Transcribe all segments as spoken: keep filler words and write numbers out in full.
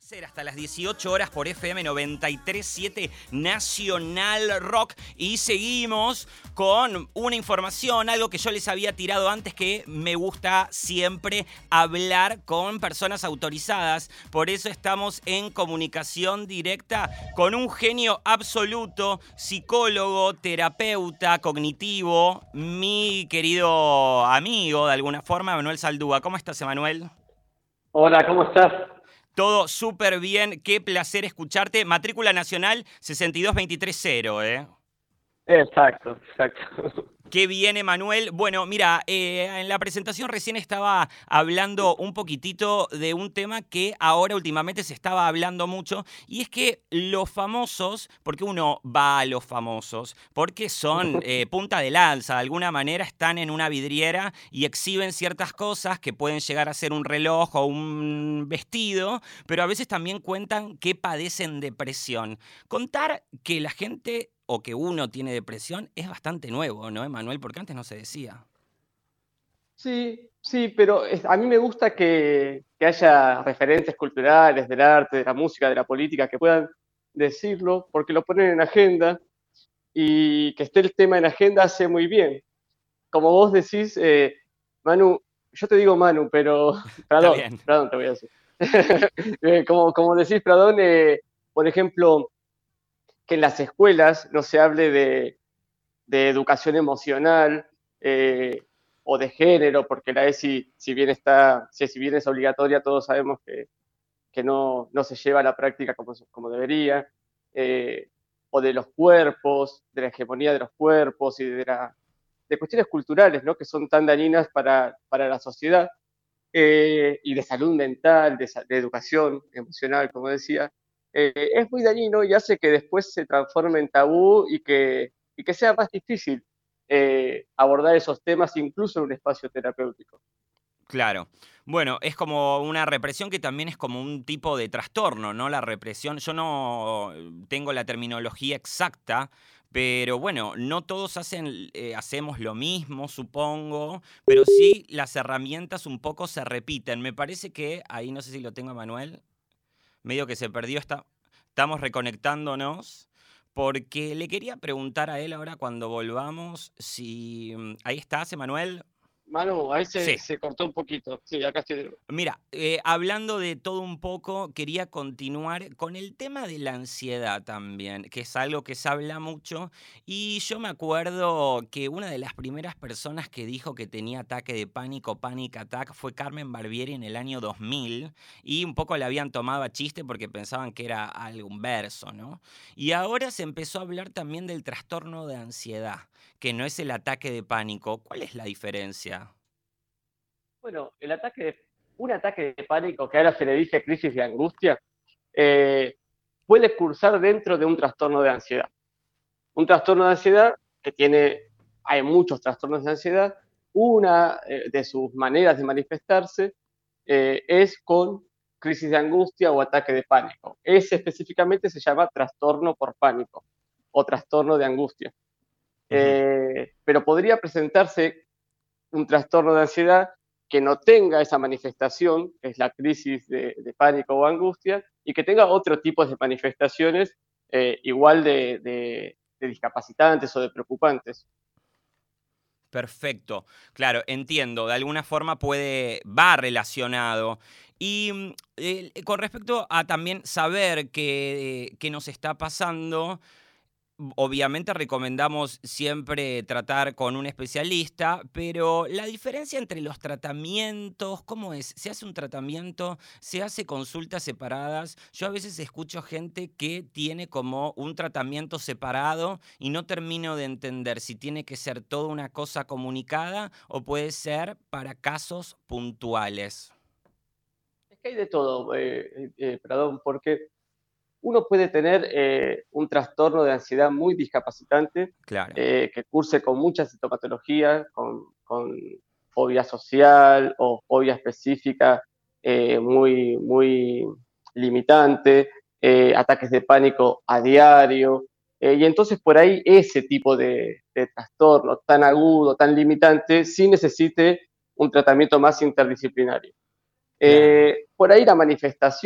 Ser hasta las dieciocho horas por F M noventa y tres punto siete Nacional Rock. Y seguimos con una información, algo que yo les había tirado antes, que me gusta siempre hablar con personas autorizadas. Por eso estamos en comunicación directa con un genio absoluto, psicólogo, terapeuta cognitivo, mi querido amigo, de alguna forma, Manuel Zaldúa. ¿Cómo estás, Emanuel? Hola, ¿cómo estás? Todo súper bien, qué placer escucharte. Matrícula nacional sesenta y dos veintitrés cero, ¿eh? Exacto, exacto. Qué bien, Emanuel. Bueno, mira, eh, en la presentación recién estaba hablando un poquitito de un tema que ahora últimamente se estaba hablando mucho, y es que los famosos, porque uno va a los famosos, porque son eh, punta de lanza, de alguna manera están en una vidriera y exhiben ciertas cosas que pueden llegar a ser un reloj o un vestido, pero a veces también cuentan que padecen depresión. Contar que la gente o que uno tiene depresión es bastante nuevo, ¿no, Emanuel? Porque antes no se decía. Sí, sí, pero es- a mí me gusta que, que haya referentes culturales del arte, de la música, de la política, que puedan decirlo, porque lo ponen en agenda y que esté el tema en agenda hace muy bien. Como vos decís, eh, Manu, yo te digo Manu, pero Está perdón, bien. perdón te voy a decir. Eh, como, como decís, perdón, eh, por ejemplo, que en las escuelas no se hable de de educación emocional eh, o de género, porque la ESI, si bien está, si, si bien es obligatoria, todos sabemos que, que no, no se lleva a la práctica como, como debería, eh, o de los cuerpos, de la hegemonía de los cuerpos y de, la, de cuestiones culturales, ¿no? Que son tan dañinas para, para la sociedad, eh, y de salud mental, de, de educación emocional, como decía, eh, es muy dañino y hace que después se transforme en tabú y que, y que sea más difícil eh, abordar esos temas incluso en un espacio terapéutico. Claro. Bueno, es como una represión que también es como un tipo de trastorno, ¿no? La represión, yo no tengo la terminología exacta, pero bueno, no todos hacen, eh, hacemos lo mismo, supongo, pero sí las herramientas un poco se repiten. Me parece que, ahí no sé si lo tengo, Manuel, medio que se perdió, está, estamos reconectándonos, porque le quería preguntar a él ahora cuando volvamos si... Ahí estás, Emanuel. Manu, ahí se, Sí. se cortó un poquito. Sí, acá estoy. Mira, eh, hablando de todo un poco, quería continuar con el tema de la ansiedad también, que es algo que se habla mucho. Y yo me acuerdo que una de las primeras personas que dijo que tenía ataque de pánico, panic attack, fue Carmen Barbieri en el año dos mil. Y un poco la habían tomado a chiste porque pensaban que era algún verso, ¿no? Y ahora se empezó a hablar también del trastorno de ansiedad, que no es el ataque de pánico. ¿Cuál es la diferencia? Bueno, el ataque de, un ataque de pánico, que ahora se le dice crisis de angustia, eh, puede cursar dentro de un trastorno de ansiedad. Un trastorno de ansiedad que tiene, hay muchos trastornos de ansiedad, una eh, de sus maneras de manifestarse eh, es con crisis de angustia o ataque de pánico. Ese específicamente se llama trastorno por pánico o trastorno de angustia. Ujú. Eh, pero podría presentarse un trastorno de ansiedad que no tenga esa manifestación, que es la crisis de, de pánico o angustia, y que tenga otro tipo de manifestaciones eh, igual de, de, de discapacitantes o de preocupantes. Perfecto, claro, entiendo, de alguna forma puede, va relacionado. Y mm, eh, con respecto a también saber qué, qué nos está pasando, obviamente recomendamos siempre tratar con un especialista, pero la diferencia entre los tratamientos, ¿cómo es? ¿Se hace un tratamiento? ¿Se hace consultas separadas? Yo a veces escucho gente que tiene como un tratamiento separado y no termino de entender si tiene que ser toda una cosa comunicada o puede ser para casos puntuales. Es que hay de todo, eh, eh, perdón, porque uno puede tener eh, un trastorno de ansiedad muy discapacitante, Claro. eh, que curse con mucha sintomatología, con, con fobia social o fobia específica eh, muy, muy limitante, eh, ataques de pánico a diario. Eh, y entonces por ahí ese tipo de, de trastorno tan agudo, tan limitante, sí necesite un tratamiento más interdisciplinario. Claro. Eh, por ahí la manifestación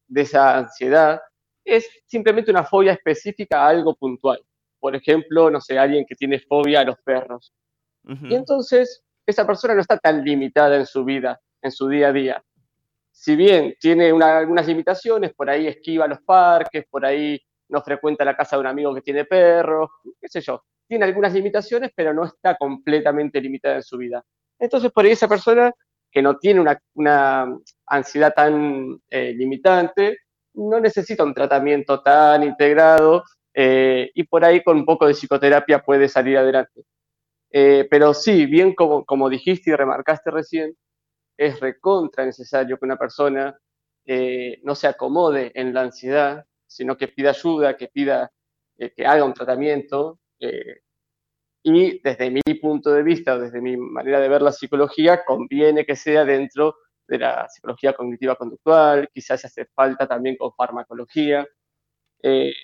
de esa ansiedad es simplemente una fobia específica a algo puntual. Por ejemplo, no sé, alguien que tiene fobia a los perros. Y Ujú. entonces esa persona no está tan limitada en su vida, en su día a día. Si bien tiene una, algunas limitaciones, por ahí esquiva los parques, por ahí no frecuenta la casa de un amigo que tiene perros, qué sé yo. Tiene algunas limitaciones, pero no está completamente limitada en su vida. Entonces, por ahí esa persona que no tiene una, una ansiedad tan eh, limitante, no necesita un tratamiento tan integrado eh, y por ahí con un poco de psicoterapia puede salir adelante. Eh, pero sí, bien como, como dijiste y remarcaste recién, es recontra necesario que una persona eh, no se acomode en la ansiedad, sino que pida ayuda, que pida, eh, que haga un tratamiento. Eh, y desde mi punto de vista, desde mi manera de ver la psicología, conviene que sea dentro de la psicología cognitiva conductual, quizás hace falta también con farmacología, eh,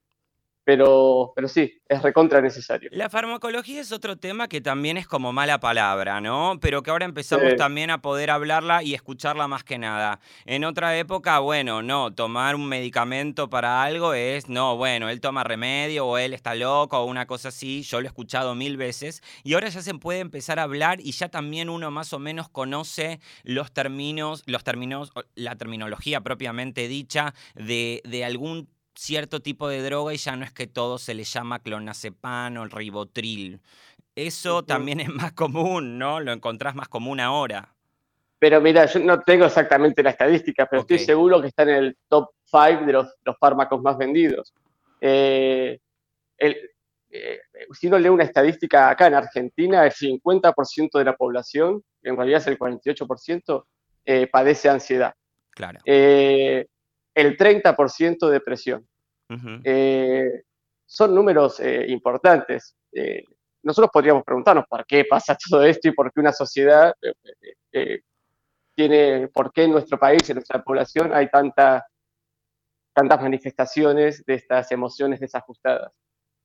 pero, pero sí, es recontra necesario. La farmacología es otro tema que también es como mala palabra, ¿no? Pero que ahora Sí, empezamos también a poder hablarla y escucharla más que nada. En otra época, bueno, no, tomar un medicamento para algo es, no, bueno, él toma remedio o él está loco o una cosa así. Yo lo he escuchado mil veces y ahora ya se puede empezar a hablar y ya también uno más o menos conoce los términos, los términos, o la terminología propiamente dicha de, de algún cierto tipo de droga y ya no es que todo se le llama clonazepam o ribotril. Eso ujú. también es más común, ¿no? Lo encontrás más común ahora. Pero mira, yo no tengo exactamente la estadística, pero Ok, estoy seguro que está en el top cinco de los, los fármacos más vendidos. Eh, el, eh, si uno lee una estadística acá en Argentina, el cincuenta por ciento de la población, en realidad es el cuarenta y ocho por ciento, eh, padece ansiedad. claro. Eh, el treinta por ciento depresión. Ujú. Eh, Son números eh, importantes. Eh, nosotros podríamos preguntarnos por qué pasa todo esto y por qué una sociedad eh, eh, tiene, por qué en nuestro país, en nuestra población, hay tanta, tantas manifestaciones de estas emociones desajustadas.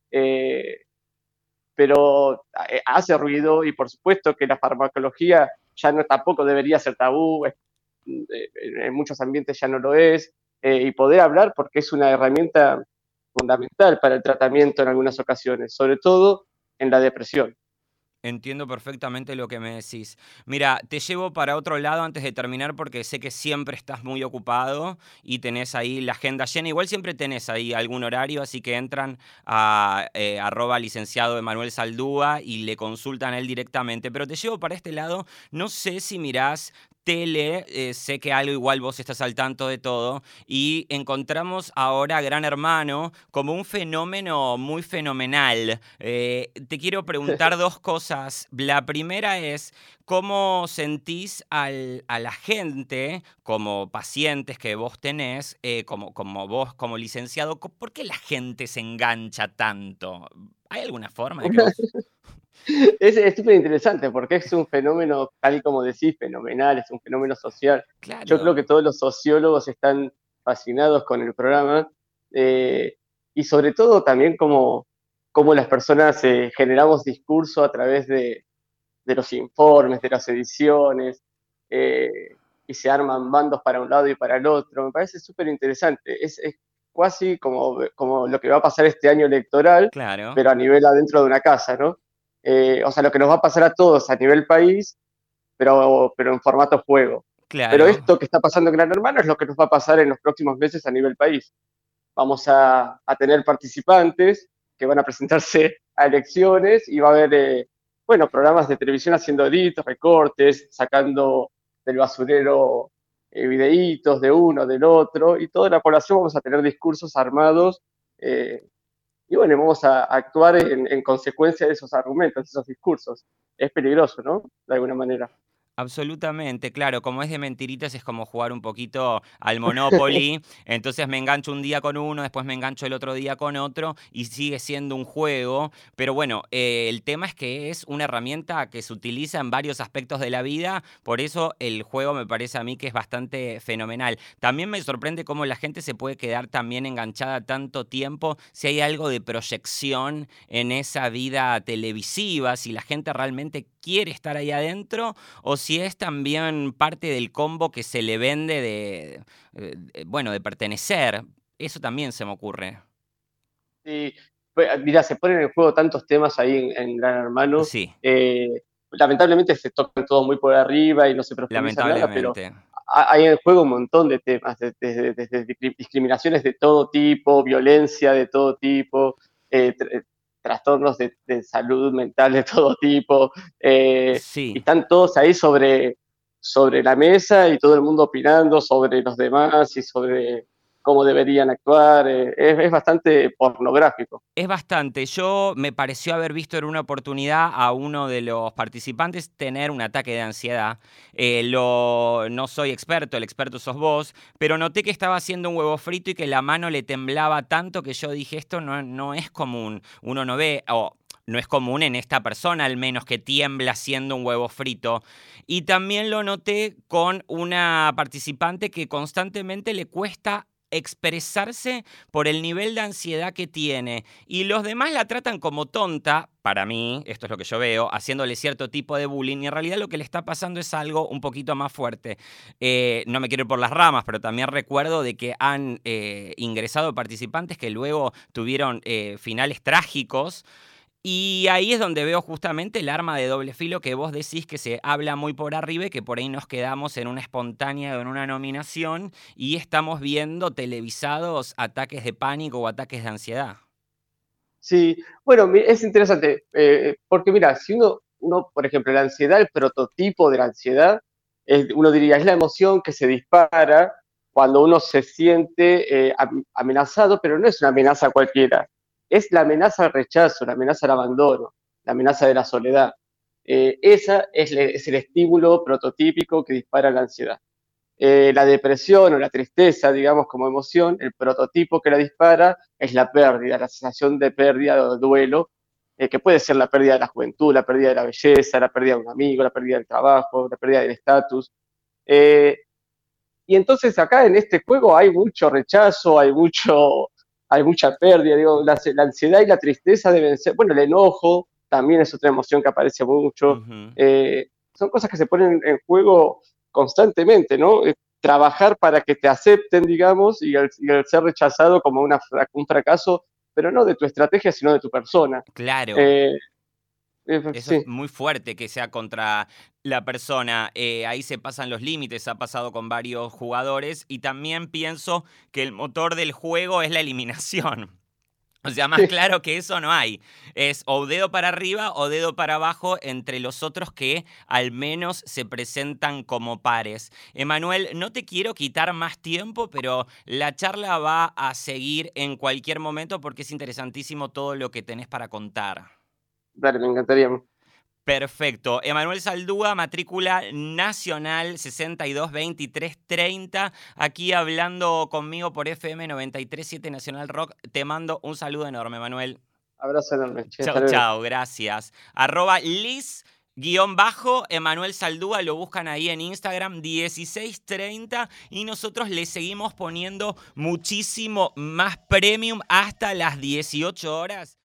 Eh, pero eh, hace ruido y por supuesto que la farmacología ya no tampoco debería ser tabú, eh, en muchos ambientes ya no lo es, eh, y poder hablar porque es una herramienta fundamental para el tratamiento en algunas ocasiones, sobre todo en la depresión. Entiendo perfectamente lo que me decís. Mira, te llevo para otro lado antes de terminar porque sé que siempre estás muy ocupado y tenés ahí la agenda llena. Igual siempre tenés ahí algún horario, así que entran a eh, arroba licenciado Emanuel Saldúa y le consultan a él directamente. Pero te llevo para este lado. No sé si mirás tele, eh, sé que algo igual vos estás al tanto de todo, y encontramos ahora a Gran Hermano como un fenómeno muy fenomenal. Eh, te quiero preguntar dos cosas. La primera es, ¿cómo sentís al- a la gente, como pacientes que vos tenés, eh, como, como vos como licenciado, co- por qué la gente se engancha tanto? ¿Hay alguna forma de que vos... Es súper interesante porque es un fenómeno, tal y como decís, fenomenal, es un fenómeno social. Yo creo Claro. que todos los sociólogos están fascinados con el programa eh, y sobre todo también como, como las personas eh, generamos discurso a través de, de los informes, de las ediciones, eh, y se arman bandos para un lado y para el otro. Me parece súper interesante. Es, es casi como, como lo que va a pasar este año electoral, Claro, pero a nivel adentro de una casa, ¿no? Eh, o sea, lo que nos va a pasar a todos a nivel país, pero, pero en formato juego. Pero claro. esto que está pasando en Gran Hermano es lo que nos va a pasar en los próximos meses a nivel país. Vamos a, a tener participantes que van a presentarse a elecciones y va a haber, eh, bueno, programas de televisión haciendo edits, recortes, sacando del basurero eh, videitos de uno, del otro, y toda la población vamos a tener discursos armados eh, y bueno, vamos a actuar en, en consecuencia de esos argumentos, de esos discursos. Es peligroso, ¿no? De alguna manera. Absolutamente, claro, como es de mentiritas es como jugar un poquito al Monopoly, entonces me engancho un día con uno, después me engancho el otro día con otro y sigue siendo un juego, pero bueno, eh, el tema es que es una herramienta que se utiliza en varios aspectos de la vida, por eso el juego me parece a mí que es bastante fenomenal. También me sorprende cómo la gente se puede quedar también enganchada tanto tiempo, si hay algo de proyección en esa vida televisiva, si la gente realmente quiere estar ahí adentro o si es también parte del combo que se le vende de, eh, de- bueno, de pertenecer. Eso también se me ocurre. Sí, pues, mira, se ponen en juego tantos temas ahí en, en Gran Hermano. Sí, eh, Lamentablemente se tocan todos muy por arriba y no se profundiza nada, pero lamentablemente. ha- hay en juego un montón de temas, de- desde, desde discri- discriminaciones de todo tipo, violencia de todo tipo, eh, tr- trastornos de, de salud mental de todo tipo, eh, y Sí. están todos ahí sobre, sobre la mesa y todo el mundo opinando sobre los demás y sobre cómo deberían actuar. eh, es, es bastante pornográfico. Es bastante. Yo me pareció haber visto en una oportunidad a uno de los participantes tener un ataque de ansiedad. Eh, lo, no soy experto, el experto sos vos, pero noté que estaba haciendo un huevo frito y que la mano le temblaba tanto que yo dije, esto no, no es común. Uno no ve, o no es común en esta persona al menos que tiembla haciendo un huevo frito. Y también lo noté con una participante que constantemente le cuesta expresarse por el nivel de ansiedad que tiene. Y los demás la tratan como tonta, para mí, esto es lo que yo veo, haciéndole cierto tipo de bullying. Y en realidad lo que le está pasando es algo un poquito más fuerte. Eh, no me quiero ir por las ramas, pero también recuerdo de que han eh, ingresado participantes que luego tuvieron eh, finales trágicos. Y ahí es donde veo justamente el arma de doble filo que vos decís que se habla muy por arriba y que por ahí nos quedamos en una espontánea o en una nominación y estamos viendo televisados ataques de pánico o ataques de ansiedad. Sí, bueno, mi- es interesante, eh, porque mira, si uno, uno, por ejemplo, la ansiedad, el prototipo de la ansiedad, es- uno diría, es la emoción que se dispara cuando uno se siente eh, am- amenazado, pero no es una amenaza cualquiera, es la amenaza al rechazo, la amenaza al abandono, la amenaza de la soledad. Eh, esa es, le- es el estímulo prototípico que dispara la ansiedad. Eh, la depresión o la tristeza, digamos, como emoción, el prototipo que la dispara es la pérdida, la sensación de pérdida o de duelo, eh, que puede ser la pérdida de la juventud, la pérdida de la belleza, la pérdida de un amigo, la pérdida del trabajo, la pérdida del estatus. Eh, y entonces acá en este juego hay mucho rechazo, hay, mucho, hay mucha pérdida, digo, la, la ansiedad y la tristeza deben ser, bueno, el enojo también es otra emoción que aparece mucho. Ujú. Eh, Son cosas que se ponen en juego constantemente, ¿no? Eh, trabajar para que te acepten, digamos, y el, y el ser rechazado como una, un fracaso, pero no de tu estrategia, sino de tu persona. Claro. Eh, eh, Eso es sí, muy fuerte que sea contra la persona. Eh, ahí se pasan los límites, ha pasado con varios jugadores. Y también pienso que el motor del juego es la eliminación. O sea, más claro que eso no hay. Es o dedo para arriba o dedo para abajo entre los otros que al menos se presentan como pares. Emanuel, no te quiero quitar más tiempo, pero la charla va a seguir en cualquier momento porque es interesantísimo todo lo que tenés para contar. dale, me encantaría. Perfecto. Emanuel Saldúa, matrícula nacional sesenta y dos veintitrés treinta, aquí hablando conmigo por F M noventa y tres punto siete Nacional Rock. Te mando un saludo enorme, Emanuel. Abrazo enorme. Che, hasta Chau, luego. chau, gracias. Arroba Liz guión bajo Emanuel Saldúa, lo buscan ahí en Instagram, dieciséis treinta, y nosotros le seguimos poniendo muchísimo más premium hasta las dieciocho horas.